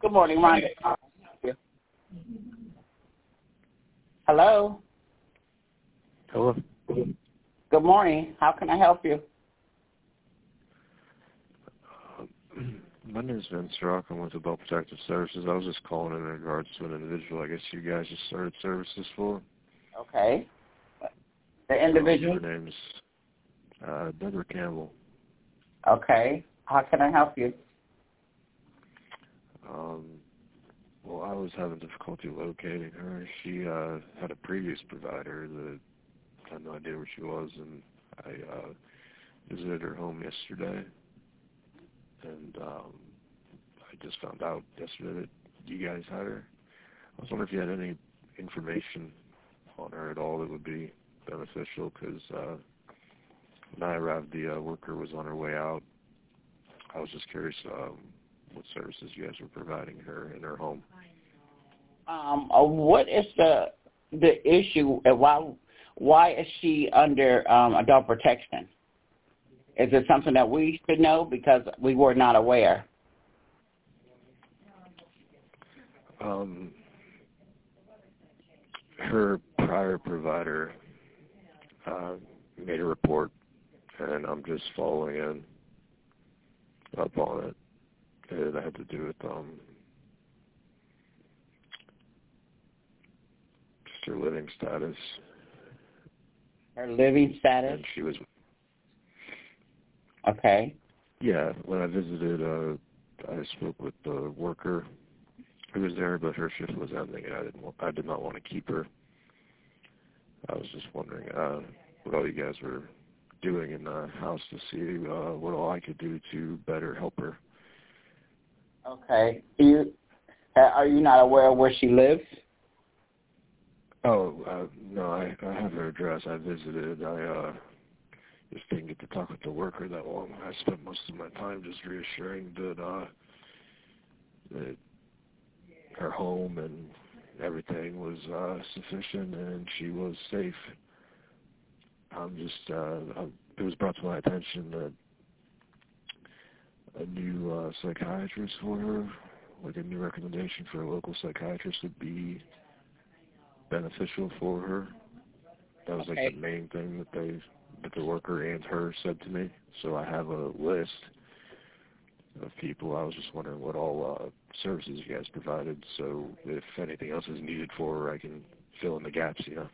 Good morning, Rhonda. Hello. Hello. Good morning. How can I help you? My name is Vince Rock. I'm with Adult Protective Services. I was just calling in regards to an individual I guess you guys just started services for. Okay. The individual? Her name's Deborah Campbell. Okay. How can I help you? Well, I was having difficulty locating her. She had a previous provider that had no idea where she was, and I visited her home yesterday, and I just found out yesterday that you guys had her. I was wondering if you had any information on her at all that would be beneficial, because when I arrived, the worker was on her way out. I was just curious what services you guys were providing her in her home. What is the issue? Why is she under adult protection? Is it something that we should know because we were not aware? Her prior provider made a report, and I'm just following in up on it. It had to do with just her living status. Her living status? And she was... Okay. Yeah, when I visited, I spoke with the worker who was there, but her shift was ending, and I did not want to keep her. I was just wondering what all you guys were doing in the house to see what all I could do to better help her. Okay. Are you not aware of where she lives? Oh, no, I have her address. I visited. I just didn't get to talk with the worker that long. I spent most of my time just reassuring that her home and everything was sufficient and she was safe. It was brought to my attention that a new psychiatrist for her, like a new recommendation for a local psychiatrist, would be beneficial for her. That was like the main thing that the worker and her said to me. So I have a list of people. I was just wondering what all services you guys provided, so if anything else is needed for her, I can fill in the gaps, you know.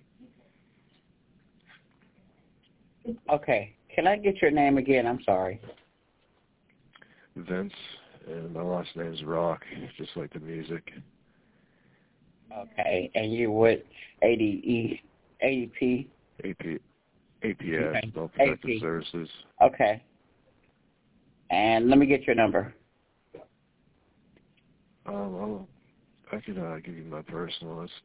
Okay. Can I get your name again? I'm sorry. Vince, and my last name's Rock, just like the music. Okay. And you with ADP? APS, Okay. Adult Protective Services. Okay. And let me get your number. I could give you my personal. It's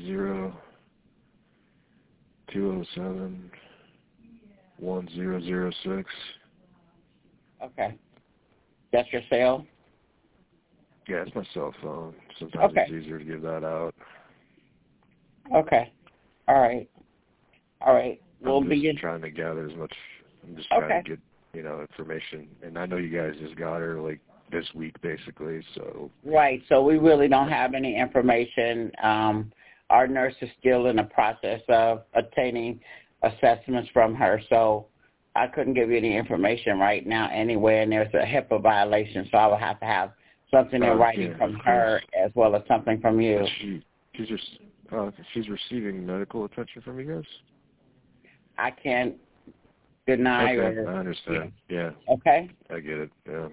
330-207-1006. Okay. That's your cell? Yeah, it's my cell phone. Sometimes Okay. it's easier to give that out. Okay. All right. I'm just trying to gather as much. I'm just trying to get, information. And I know you guys just got her, like, this week, basically, so. Right. So we really don't have any information. Our nurse is still in the process of obtaining assessments from her, so I couldn't give you any information right now anyway, and there's a HIPAA violation, so I would have to have something in writing from her as well as something from you. She's receiving medical attention from you guys? I can't deny I or... understand. Yeah. Okay. I get it. Yeah.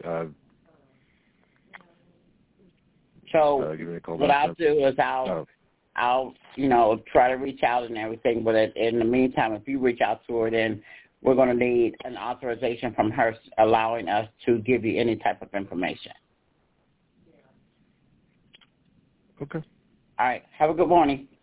So give me a call what back I'll do is I'll try to reach out and everything, but in the meantime, if you reach out to her, then we're going to need an authorization from her allowing us to give you any type of information. Okay. All right. Have a good morning.